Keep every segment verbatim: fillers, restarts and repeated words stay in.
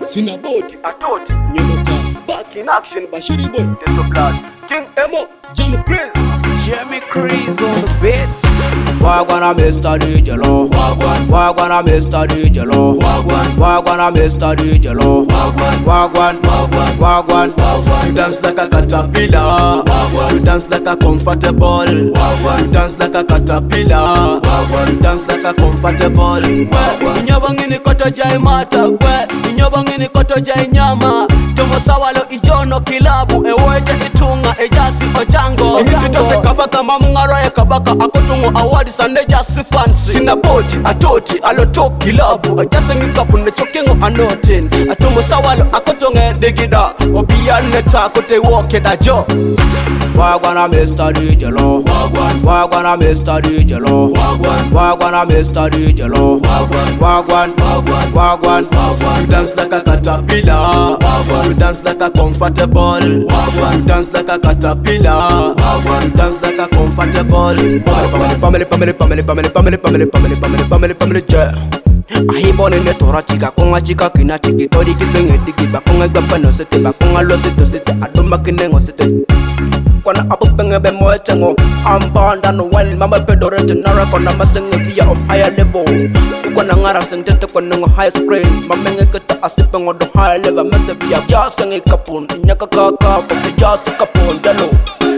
Sina boti, Atoti, nyemuka, back in action, Bashiri boy, Teso Blood, King Emo, Jam Chris, Jimmy Crease on the beats. Wagwana Mister D J Lo, Wagwan, Wagwana Mister D J Lo, Wagwan, Wagwana Mister D J Lo, Wagwan, Wagwan, Wagwan, Wagwan, Wagwan. You dance like a caterpillar, Wagwan. You dance like a comfortable, Wagwan. You dance like a caterpillar, Wagwan. You dance like a comfortable. Wagwan. Inyobangini koto jai mata kwe, Inyobangini koto jai nyama. Tomo sawalo ijono kilabu, Ewoete itunga ejasi ojango. Imisitose kabaka mamungaro ya kabaka, Akotungo awadi sande jasi fancy. Sina boti, atoti, aloto kilabu, Ajase mikapu ne chokengo anotin. Atomo sawalo akotonge digida, Obiya neta kote woke da jo. Wagwana Mister D J Lo, Wagwan, Wagwana Mister D J Lo, Wagwan, Wagwana Mister D J Lo, Wagwan, Wagwan, Wagwan, Wagwan, Wagwan. You dance like a caterpillar, Wagwan. You dance like a comfortable, Wagwan. You dance like a caterpillar, Wagwan. You dance like a comfortable. Pamele, pamele, pamele, pamele, pamele, pamele, pamele, pamele, pamele, pamele, pamele, je. Ahibone ne tora chika konga chika kina chiki tori kisenge tiki bakonga gapano sete bakonga lo sete sete adomba kinengo sete. Kwana apupenge be moechengo ambanda no well mama pedore tenara kona masenge via on higher level. Kwana ngara sentete kwana ngo high screen mamenge kata asipengo do high level mase via just ngi kapun nyaka kaka but just kapun dalo.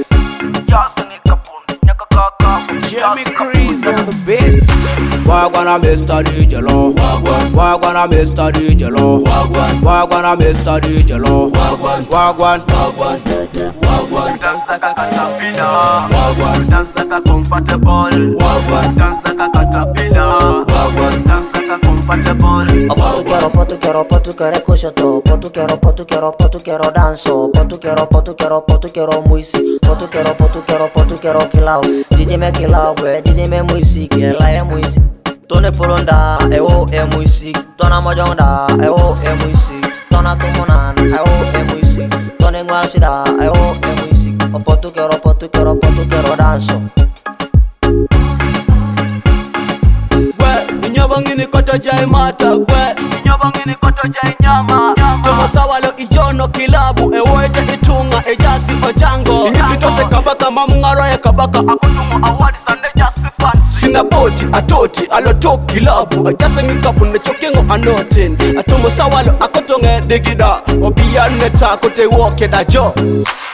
Just ngi kapun nyaka kaka. Jimmy Crease on the beats. Wagwana Mister D J Lo, Wagwan, Wagwana Mister D J Lo, Wagwan, Wagwana Mister D J Lo, Wagwan, Wagwan. Wagwan, Wagwan, You dance like a caterpillar, Wagwan, You dance like a comfortable, Wagwan, You dance like a caterpillar, Wagwan. You dance like a comfortable. Po tu quiero, po tu quiero, po tu quiero escucho todo. Po tu quiero, po tu quiero, po tu quiero danzo. Po tu quiero, po tu quiero, po tu quiero muisi. Po tu quiero, po tu quiero, po tu quiero kilao. Didi me kilao, we, didi me muisi, kiela e muisi. Tone polonda, e o e muisi. Tona mojonda, e o e muisi. Tona tumunan, e o e muisi. Tone ngwalsida, e o e muisi. Po tu quiero, po tu quiero, po tu quiero danzo. Inyobangini koto jai mata kwe, Inyobangini koto jai nyama. Tomo sawalo ijono kilabu, Ewoete itunga ejasi ojango. Imisitose kabaka mamungaro ya kabaka, Akotungo awadi sande jasi fancy. Sina boti, atoti, aloto kilabu, Ajase mikapu ne chokengo anotin. Atomo sawalo akotonge digida, Obiya neta kote woke da jo.